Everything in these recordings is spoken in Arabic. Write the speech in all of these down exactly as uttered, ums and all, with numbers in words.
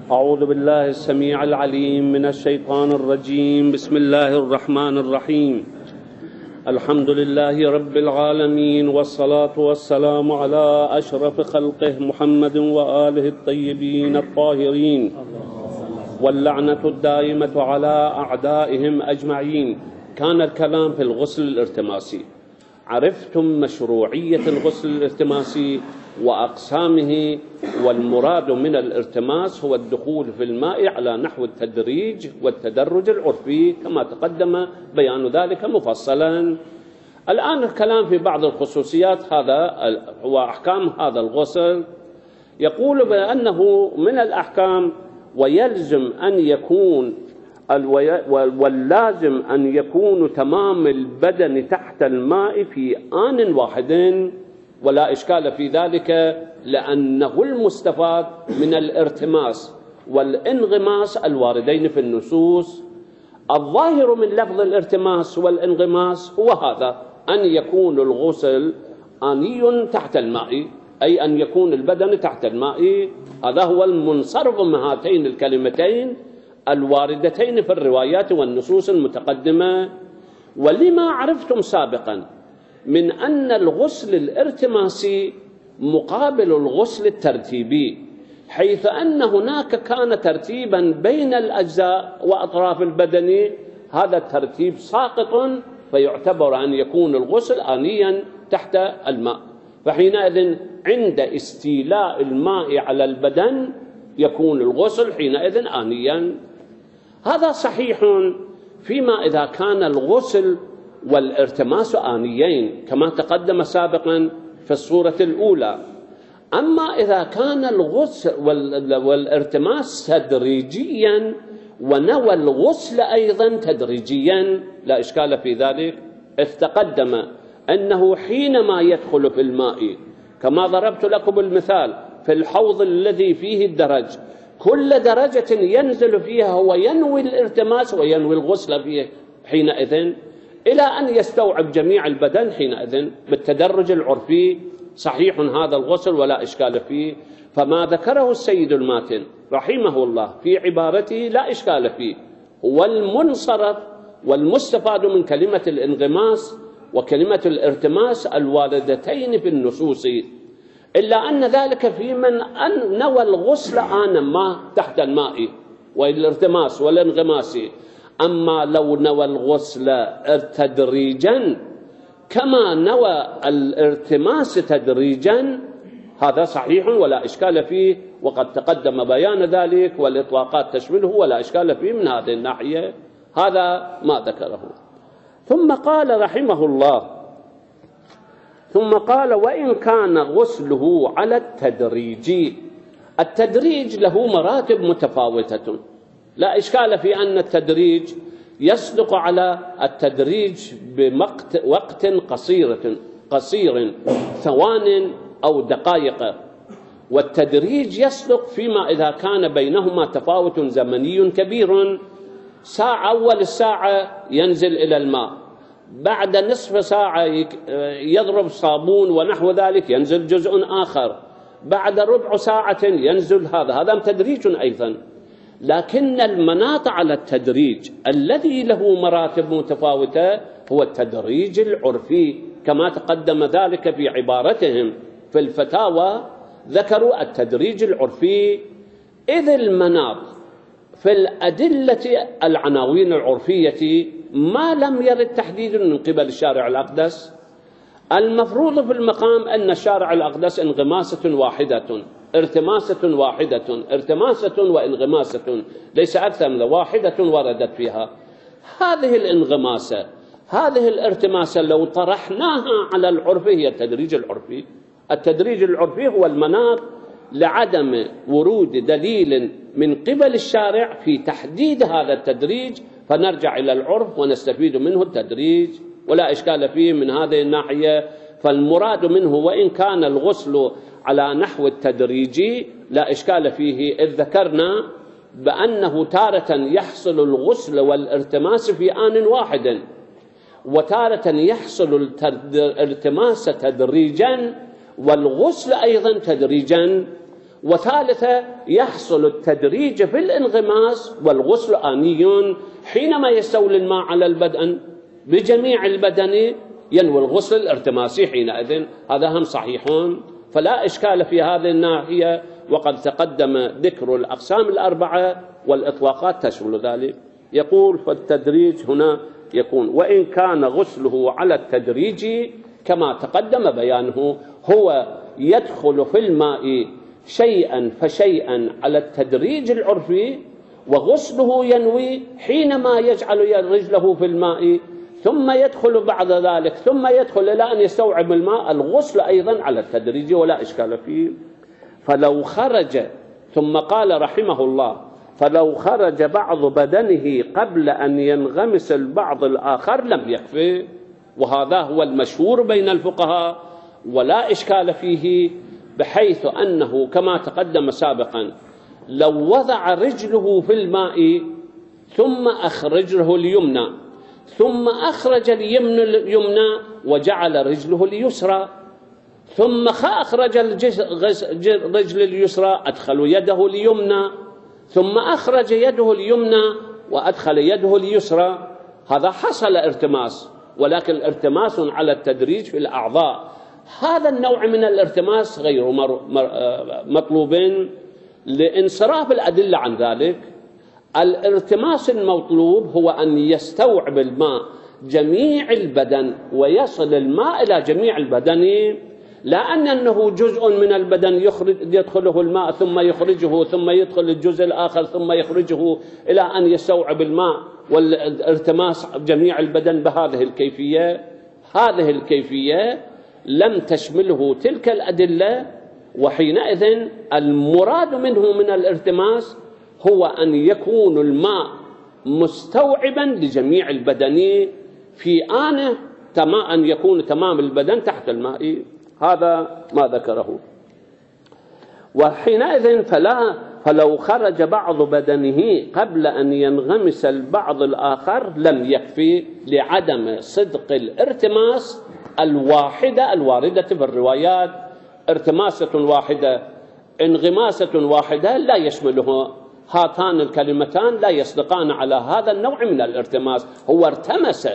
أعوذ بالله السميع العليم من الشيطان الرجيم. بسم الله الرحمن الرحيم. الحمد لله رب العالمين، والصلاة والسلام على أشرف خلقه محمد وآله الطيبين الطاهرين، واللعنة الدائمة على أعدائهم أجمعين. كان الكلام في الغسل الالتماسي. عرفتم مشروعية الغسل الالتماسي وأقسامه، والمراد من الالتماس هو الدخول في الماء على نحو التدريج والتدرج العرفي كما تقدم بيان ذلك مفصلا. الآن الكلام في بعض الخصوصيات هذا وأحكام هذا الغسل. يقول بأنه من الأحكام ويلزم أن يكون واللازم أن يكون تمام البدن تحت الماء في آن واحد، ولا إشكال في ذلك، لأنه المستفاد من الارتماس والانغماس الواردين في النصوص. الظاهر من لفظ الارتماس والانغماس هو هذا، أن يكون الغسل آني تحت الماء، أي أن يكون البدن تحت الماء. هذا هو المنصرف من هاتين الكلمتين الواردتين في الروايات والنصوص المتقدمة. ولما عرفتم سابقا من أن الغسل الارتماسي مقابل الغسل الترتيبي، حيث أن هناك كان ترتيبا بين الأجزاء وأطراف البدن، هذا الترتيب ساقط، فيعتبر أن يكون الغسل آنيا تحت الماء. فحينئذ عند استيلاء الماء على البدن يكون الغسل حينئذ آنيا. هذا صحيح فيما إذا كان الغسل والارتماس آنيين كما تقدم سابقا في الصورة الأولى. أما إذا كان الغسل والارتماس تدريجيا ونوى الغسل أيضا تدريجيا لا إشكال في ذلك، إذ تقدم أنه حينما يدخل في الماء كما ضربت لكم المثال في الحوض الذي فيه الدرج، كل درجة ينزل فيها هو ينوي الارتماس وينوي الغسل فيه حينئذ، إلى أن يستوعب جميع البدن حينئذ بالتدرج العرفي. صحيح هذا الغسل ولا إشكال فيه. فما ذكره السيد الماتن رحمه الله في عبارته لا إشكال فيه، هو المنصرف والمستفاد من كلمة الانغماس وكلمة الارتماس الواردتين في النصوص، إلا أن ذلك في من أن نوى الغسل آنا ما تحت الماء والارتماس والانغماس. أما لو نوى الغسل تدريجا كما نوى الارتماس تدريجا، هذا صحيح ولا إشكال فيه، وقد تقدم بيان ذلك والإطلاقات تشمله ولا إشكال فيه من هذه الناحية. هذا ما ذكره. ثم قال رحمه الله ثم قال وإن كان غسله على التدريج. التدريج له مراتب متفاوتة، لا إشكال في أن التدريج يصدق على التدريج بوقت قصير قصير ثوان أو دقائق، والتدريج يصدق فيما إذا كان بينهما تفاوت زمني كبير. ساعة أول الساعة ينزل إلى الماء، بعد نصف ساعة يضرب صابون ونحو ذلك ينزل جزء آخر، بعد ربع ساعة ينزل هذا هذا تدريج أيضا. لكن المناط على التدريج الذي له مراتب متفاوتة هو التدريج العرفي، كما تقدم ذلك في عبارتهم في الفتاوى، ذكروا التدريج العرفي. إذ المناط في الأدلة العناوين العرفية ما لم يرد تحديد من قبل الشارع الأقدس. المفروض في المقام أن الشارع الأقدس انغماسة واحدة، ارتماسة واحدة، ارتماسة وانغماسة، ليس أكثر من واحدة وردت فيها. هذه الانغماسة هذه الارتماسة لو طرحناها على العرف هي التدريج العرفي. التدريج العرفي هو المناط لعدم ورود دليل من قبل الشارع في تحديد هذا التدريج، فنرجع إلى العرف ونستفيد منه التدريج ولا إشكال فيه من هذه الناحية. فالمراد منه وإن كان الغسل على نحو التدريجي لا إشكال فيه، إذ ذكرنا بأنه تارة يحصل الغسل والارتماس في آن واحد، وتارة يحصل الارتماس تدريجا والغسل أيضا تدريجا. وثالثة يحصل التدريج في الانغماس والغسل آني حينما يستولي الماء على البدن بجميع البدن ينوي الغسل الارتماسي حينئذ. هذا هم صحيحون، فلا إشكال في هذه الناحية، وقد تقدم ذكر الأقسام الأربعة والإطلاقات تشمل ذلك. يقول فالتدريج هنا يكون وإن كان غسله على التدريج كما تقدم بيانه، هو يدخل في الماء شيئا فشيئا على التدريج العرفي، وغسله ينوي حينما يجعل رجله في الماء، ثم يدخل بعد ذلك ثم يدخل إلى أن يستوعب الماء الغسل أيضا على التدريج ولا إشكال فيه. فلو خرج، ثم قال رحمه الله فلو خرج بعض بدنه قبل أن ينغمس البعض الآخر لم يكفي، وهذا هو المشهور بين الفقهاء ولا إشكال فيه، بحيث أنه كما تقدم سابقا لو وضع رجله في الماء ثم أخرج رجله اليمنى ثم أخرج اليمنى اليمنى وجعل رجله اليسرى، ثم أخرج الرجل اليسرى أدخل يده اليمنى، ثم أخرج يده اليمنى وأدخل يده اليسرى، هذا حصل ارتماس، ولكن ارتماس على التدريج في الأعضاء. هذا النوع من الارتماس غير مطلوب لانصراف الأدلة عن ذلك. الارتماس المطلوب هو أن يستوعب الماء جميع البدن ويصل الماء إلى جميع البدن، لا أنه جزء من البدن يخرج يدخله الماء ثم يخرجه ثم يدخل الجزء الآخر ثم يخرجه إلى أن يستوعب الماء، والارتماس جميع البدن بهذه الكيفية. هذه الكيفية لم تشمله تلك الأدلة، وحينئذ المراد منه من الارتماس هو أن يكون الماء مستوعبا لجميع البدن في آنه، تمام أن يكون تمام البدن تحت الماء. هذا ما ذكره. وحينئذ فلا فلو خرج بعض بدنه قبل أن ينغمس البعض الآخر لم يكفي، لعدم صدق الارتماس الواحدة الواردة في الروايات. ارتماسة واحدة انغماسة واحدة لا يشملها هاتان الكلمتان، لا يصدقان على هذا النوع من الارتماس. هو ارتمس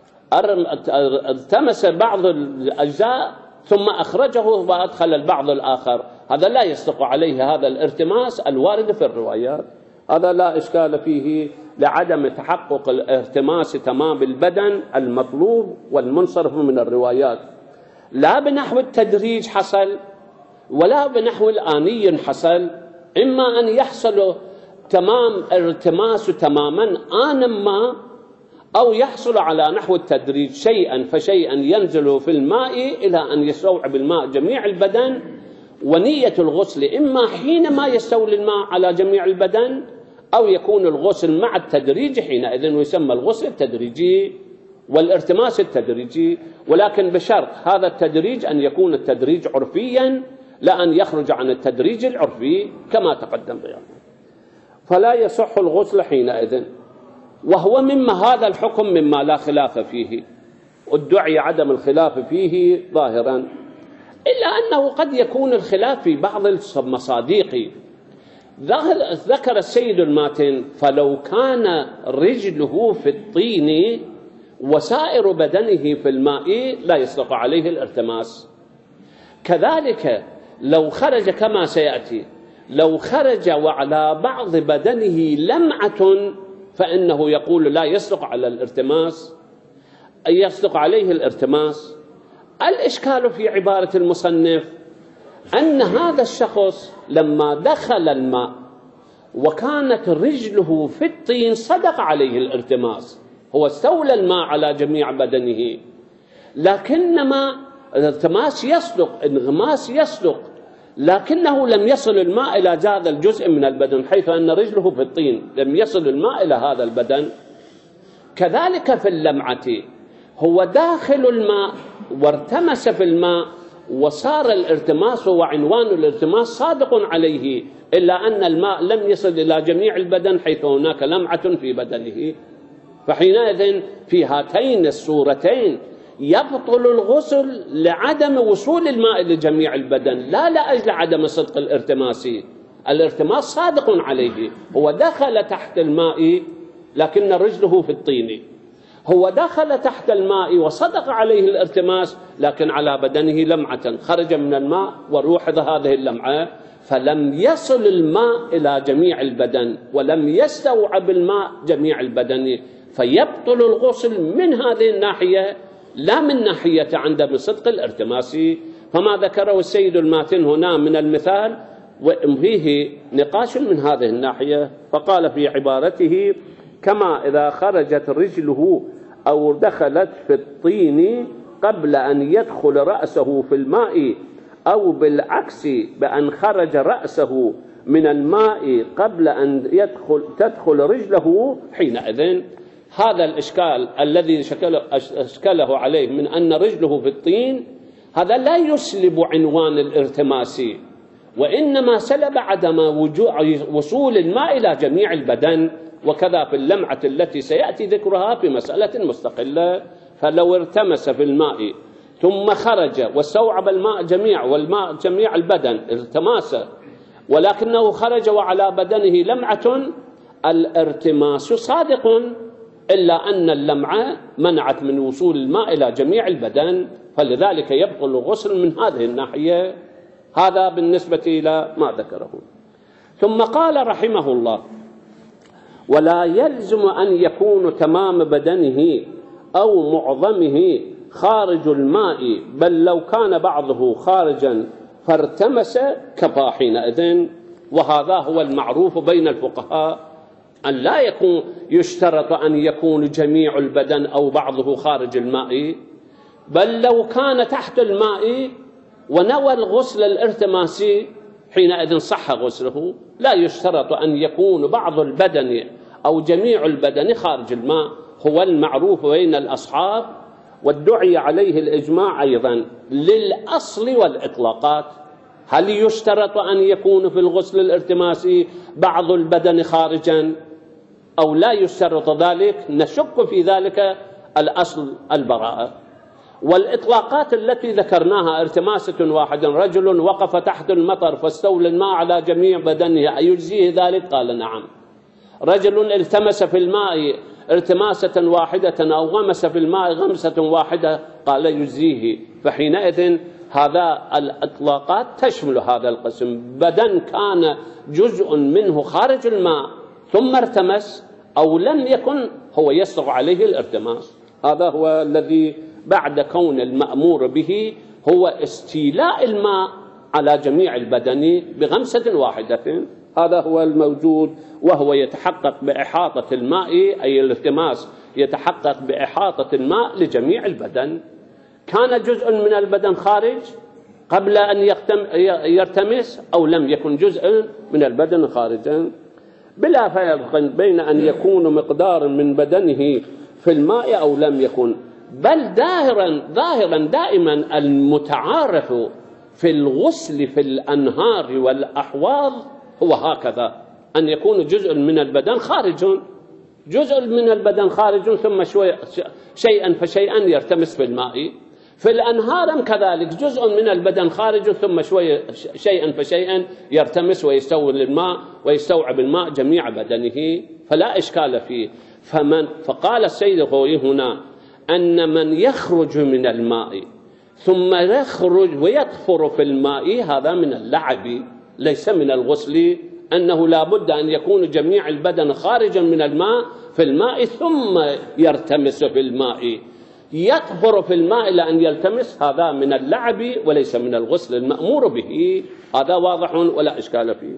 ارتمس بعض الأجزاء ثم أخرجه وأدخل البعض الآخر، هذا لا يصدق عليه هذا الارتماس الوارد في الروايات. هذا لا إشكال فيه لعدم تحقق الارتماس تمام البدن المطلوب والمنصرف من الروايات. لا بنحو التدريج حصل ولا بنحو الآني حصل، إما أن يحصل تمام ارتماس تماما آنا ما، أو يحصل على نحو التدريج شيئا فشيئا ينزل في الماء إلى أن يستوعب الماء جميع البدن. ونية الغسل إما حينما يستولي الماء على جميع البدن، أو يكون الغسل مع التدريج حينئذ ويسمى الغسل التدريجي والارتماس التدريجي، ولكن بشرط هذا التدريج أن يكون التدريج عرفيا، لا أن يخرج عن التدريج العرفي كما تقدم بيانه. فلا يصح الغسل حينئذ، وهو مما هذا الحكم مما لا خلاف فيه، ادعي عدم الخلاف فيه ظاهرا، إلا أنه قد يكون الخلاف في بعض المصاديق. ذكر السيد الماتن فلو كان رجله في الطين وسائر بدنه في الماء لا يصدق عليه الارتماس. كذلك لو خرج كما سيأتي، لو خرج وعلى بعض بدنه لمعة فإنه يقول لا يصدق على الارتماس، أي يصدق عليه الارتماس. الإشكال في عبارة المصنف أن هذا الشخص لما دخل الماء وكانت رجله في الطين صدق عليه الارتماس، هو استولى الماء على جميع بدنه، لكنما الارتماس يصدق، انغماس يصدق، لكنه لم يصل الماء إلى هذا الجزء من البدن، حيث أن رجله في الطين لم يصل الماء إلى هذا البدن. كذلك في اللمعة، هو داخل الماء وارتمس في الماء وصار الارتماس وعنوان الارتماس صادق عليه، إلا أن الماء لم يصل إلى جميع البدن حيث هناك لمعة في بدنه. فحينئذ في هاتين الصورتين يبطل الغسل لعدم وصول الماء لجميع البدن، لا لأجل عدم صدق الارتماس. الارتماس صادق عليه، هو دخل تحت الماء لكن رجله في الطين، هو دخل تحت الماء وصدق عليه الارتماس لكن على بدنه لمعة، خرج من الماء وروحض هذه اللمعة، فلم يصل الماء إلى جميع البدن ولم يستوعب الماء جميع البدن، فيبطل الغسل من هذه الناحية لا من ناحية عدم صدق الارتماس. فما ذكره السيد الماتن هنا من المثال وفيه نقاش من هذه الناحية، فقال في عبارته: كما إذا خرجت رجله أو دخلت في الطين قبل أن يدخل رأسه في الماء، أو بالعكس بأن خرج رأسه من الماء قبل أن يدخل تدخل رجله، حينئذ هذا الإشكال الذي شكله, أشكله عليه من أن رجله في الطين هذا لا يسلب عنوان الارتماس، وإنما سلب عدم وصول الماء إلى جميع البدن، وكذا في اللمعة التي سيأتي ذكرها في مسألة مستقلة. فلو ارتمس في الماء ثم خرج واستوعب الماء جميع والماء جميع البدن ارتماس، ولكنه خرج وعلى بدنه لمعة، الارتماس صادق، إلا أن اللمعة منعت من وصول الماء إلى جميع البدن، فلذلك يبطل الغسل من هذه الناحية. هذا بالنسبة إلى ما ذكره. ثم قال رحمه الله: ولا يلزم أن يكون تمام بدنه أو معظمه خارج الماء، بل لو كان بعضه خارجا فارتمس كفى حينئذ. وهذا هو المعروف بين الفقهاء، أن لا يكون يشترط أن يكون جميع البدن أو بعضه خارج الماء، بل لو كان تحت الماء ونوى الغسل الارتماسي حينئذ صح غسله، لا يشترط أن يكون بعض البدن أو جميع البدن خارج الماء. هو المعروف بين الأصحاب، والدعي عليه الإجماع أيضا للأصل والإطلاقات. هل يشترط أن يكون في الغسل الارتماسي بعض البدن خارجا أو لا يشترط ذلك؟ نشك في ذلك الأصل البراءة. والإطلاقات التي ذكرناها: ارتماسة واحد، رجل وقف تحت المطر فاستولى الماء على جميع بدنه، أيجزيه ذلك؟ قال نعم. رجل التمس في الماء ارتماسة واحدة أو غمس في الماء غمسة واحدة، قال يجزيه. فحينئذ هذا الإطلاقات تشمل هذا القسم، بدن كان جزء منه خارج الماء ثم ارتمس أو لم يكن، هو يسرع عليه الارتماس. هذا هو الذي بعد كون المأمور به هو استيلاء الماء على جميع البدن بغمسة واحدة. هذا هو الموجود، وهو يتحقق بإحاطة الماء، أي الالتماس يتحقق بإحاطة الماء لجميع البدن. كان جزء من البدن خارج قبل أن يرتمس أو لم يكن جزء من البدن خارجا، بلا فرق بين أن يكون مقدار من بدنه في الماء أو لم يكن، بل ظاهرا ظاهرا دائما المتعارف في الغسل في الأنهار والأحواض هو هكذا، أن يكون جزء من البدن خارج، جزء من البدن خارج ثم شوي شيئا فشيئا يرتمس في الماء. في الأنهار كذلك جزء من البدن خارج ثم شوي شيئا فشيئا يرتمس ويستوعب الماء ويستوعب الماء جميع بدنه، فلا إشكال فيه. فمن فقال السيد الخوئي هنا أن من يخرج من الماء ثم يخرج ويطفر في الماء هذا من اللعب ليس من الغسل، أنه لا بد أن يكون جميع البدن خارجا من الماء في الماء ثم يرتمس في الماء. يطفر في الماء إلى أن يلتمس هذا من اللعب وليس من الغسل المأمور به. هذا واضح ولا إشكال فيه.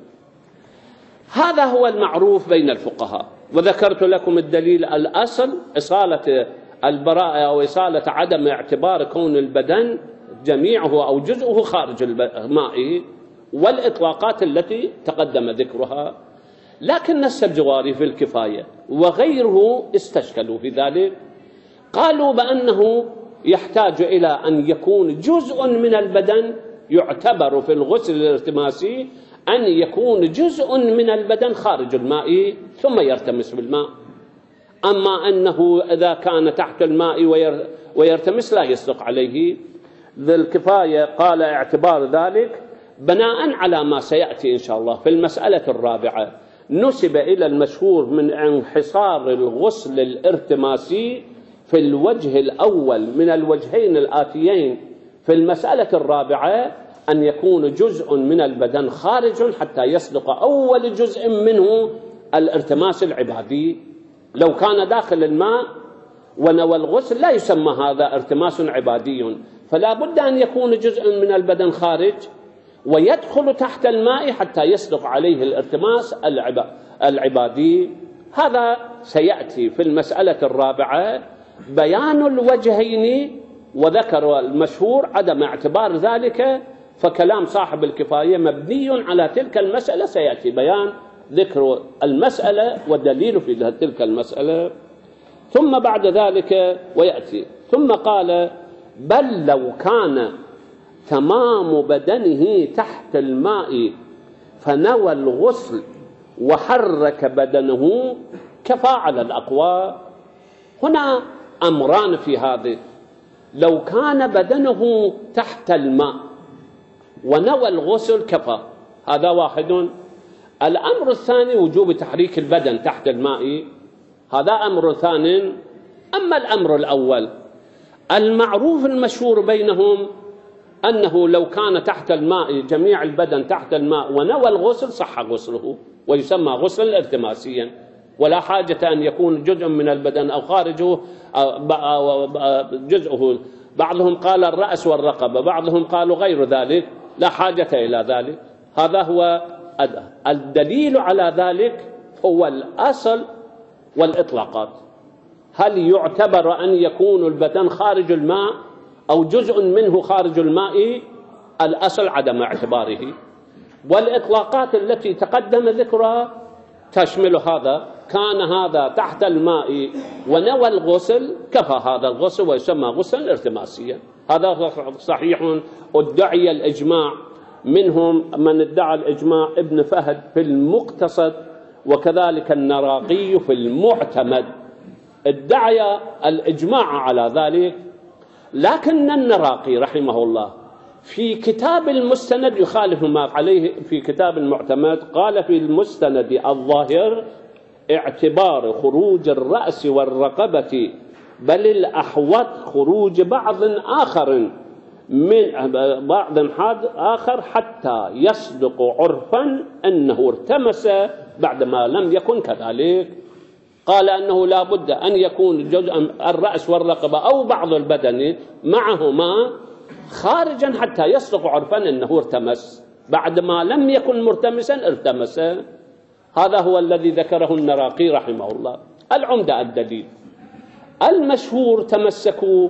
هذا هو المعروف بين الفقهاء، وذكرت لكم الدليل الأصل إصالة البراءة أو إصالة عدم اعتبار كون البدن جميعه أو جزءه خارج الماء، والإطلاقات التي تقدم ذكرها. لكن السبزواري في الكفاية وغيره استشكلوا في ذلك، قالوا بأنه يحتاج إلى أن يكون جزء من البدن يعتبر في الغسل الارتماسي أن يكون جزء من البدن خارج الماء ثم يرتمس بالماء. أما أنه إذا كان تحت الماء ويرتمس لا يصدق عليه. ذي الكفاية قال اعتبار ذلك بناء على ما سيأتي إن شاء الله في المسألة الرابعة نسب إلى المشهور من انحصار الغسل الارتماسي في الوجه الأول من الوجهين الآتيين في المسألة الرابعة أن يكون جزء من البدن خارج حتى يصدق أول جزء منه الارتماس العبادي. لو كان داخل الماء ونوى الغسل لا يسمى هذا ارتماس عبادي، فلا بد أن يكون جزء من البدن خارج ويدخل تحت الماء حتى يصدق عليه الارتماس العبادي. هذا سيأتي في المسألة الرابعة بيان الوجهين، وذكر المشهور عدم اعتبار ذلك، فكلام صاحب الكفاية مبني على تلك المسألة. سيأتي بيان ذكر المسألة والدليل في تلك المسألة. ثم بعد ذلك ويأتي ثم قال بل لو كان تمام بدنه تحت الماء فنوى الغسل وحرك بدنه كفى على الأقوى. هنا أمران في هذه، لو كان بدنه تحت الماء ونوى الغسل كفى، هذا واحد. الأمر الثاني وجوب تحريك البدن تحت الماء، هذا أمر ثاني. أما الأمر الأول المعروف المشهور بينهم أنه لو كان تحت الماء جميع البدن تحت الماء ونوى الغسل صح غسله ويسمى غسلا ارتماسيا، ولا حاجة أن يكون جزء من البدن أو خارجه أو جزءه. بعضهم قال الرأس والرقبة، بعضهم قالوا غير ذلك، لا حاجة إلى ذلك. هذا هو الدليل على ذلك، هو الأصل والإطلاقات. هل يعتبر أن يكون البدن خارج الماء أو جزء منه خارج الماء؟ الأصل عدم اعتباره. والإطلاقات التي تقدم ذكرها تشمل هذا، كان هذا تحت الماء ونوى الغسل كفى هذا الغسل ويسمى غسلا ارتماسيا. هذا صحيح. ادعي الإجماع، منهم من ادعى الإجماع ابن فهد في المقتصد، وكذلك النراقي في المعتمد ادعي الإجماع على ذلك. لكن النراقي رحمه الله في كتاب المستند يخالف ما عليه في كتاب المعتمد. قال في المستند الظاهر اعتبار خروج الرأس والرقبة، بل الأحوط خروج بعض آخر من بعض آخر حتى يصدق عرفا أنه ارتمس بعدما لم يكن كذلك. قال أنه لا بد أن يكون جزء الرأس والرقبة أو بعض البدن معهما خارجا حتى يصدق عرفا أنه ارتمس، بعدما لم يكن مرتمسا ارتمس. هذا هو الذي ذكره النراقي رحمه الله. العمدة الدليل المشهور تمسكوا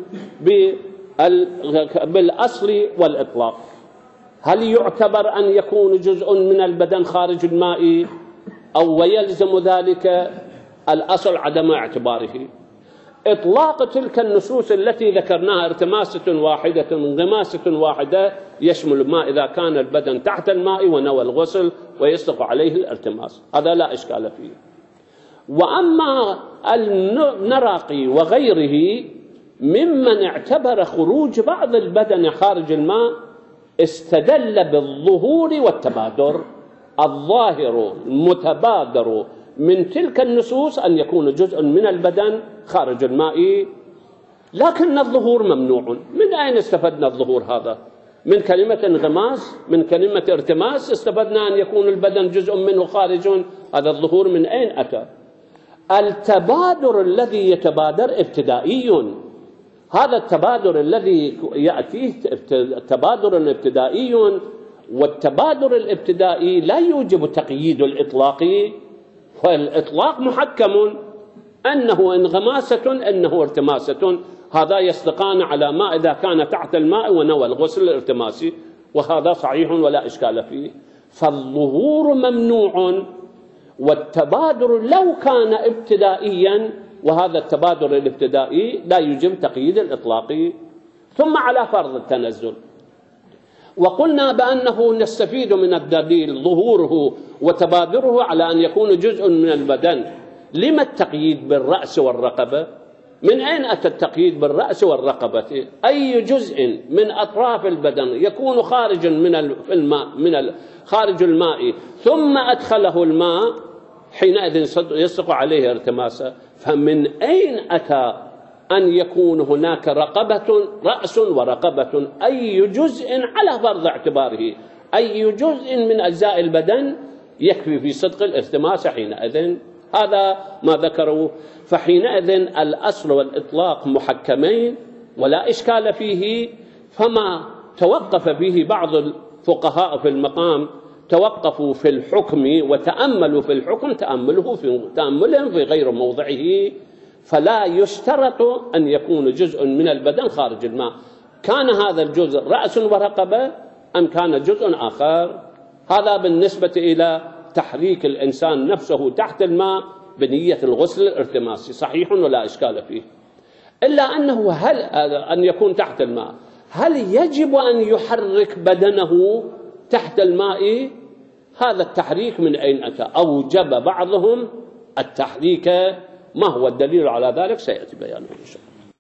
بالأصل والإطلاق. هل يعتبر أن يكون جزء من البدن خارج الماء أو ويلزم ذلك؟ الأصل عدم اعتباره. إطلاق تلك النصوص التي ذكرناها ارتماسة واحدة انغماسة واحدة يشمل ما إذا كان البدن تحت الماء ونوى الغسل ويصدق عليه الارتماس، هذا لا إشكال فيه. وأما النراقي وغيره ممن اعتبر خروج بعض البدن خارج الماء استدل بالظهور والتبادر. الظاهر المتبادر من تلك النصوص أن يكون جزء من البدن خارج الماء، لكن الظهور ممنوع. من أين استفدنا الظهور هذا؟ من كلمة انغماس، من كلمة ارتماس استفدنا أن يكون البدن جزء منه خارج. هذا الظهور من أين أتى؟ التبادر الذي يتبادر ابتدائي. هذا التبادر الذي يأتيه تبادر ابتدائي، والتبادر الابتدائي لا يوجب تقييد الإطلاق، فالإطلاق محكم أنه انغماسة أنه ارتماسة. هذا يصدقان على ما إذا كان تحت الماء ونوى الغسل الارتماسي، وهذا صحيح ولا إشكال فيه. فالظهور ممنوع، والتبادر لو كان ابتدائيا، وهذا التبادر الابتدائي لا يوجب تقييد الإطلاق. ثم على فرض التنزل، وقلنا بأنه نستفيد من الدليل ظهوره وتبادره على أن يكون جزء من البدن، لما التقييد بالرأس والرقبة؟ من أين أتى التقييد بالرأس والرقبة؟ أي جزء من أطراف البدن يكون خارجا من الماء من خارج الماء ثم أدخله الماء حينئذ يصدق عليه ارتماسا. فمن أين أتى أن يكون هناك رقبة رأس ورقبة؟ أي جزء على فرض اعتباره أي جزء من أجزاء البدن يكفي في صدق الارتماس حينئذ. هذا ما ذكروا. فحينئذ الأصل والإطلاق محكمين ولا إشكال فيه. فما توقف فيه بعض الفقهاء في المقام توقفوا في الحكم وتأملوا في الحكم تأمله في تأملهم في غير موضعه. فلا يشترط أن يكون جزء من البدن خارج الماء. كان هذا الجزء رأس ورقبة أم كان جزء آخر؟ هذا بالنسبة إلى تحريك الإنسان نفسه تحت الماء بنية الغسل الارتماسي صحيح ولا إشكال فيه. إلا أنه هل أن يكون تحت الماء هل يجب أن يحرك بدنه تحت الماء؟ هذا التحريك من أين أتى؟ أوجب بعضهم التحريك. ما هو الدليل على ذلك؟ سيأتي بيانه إن شاء الله.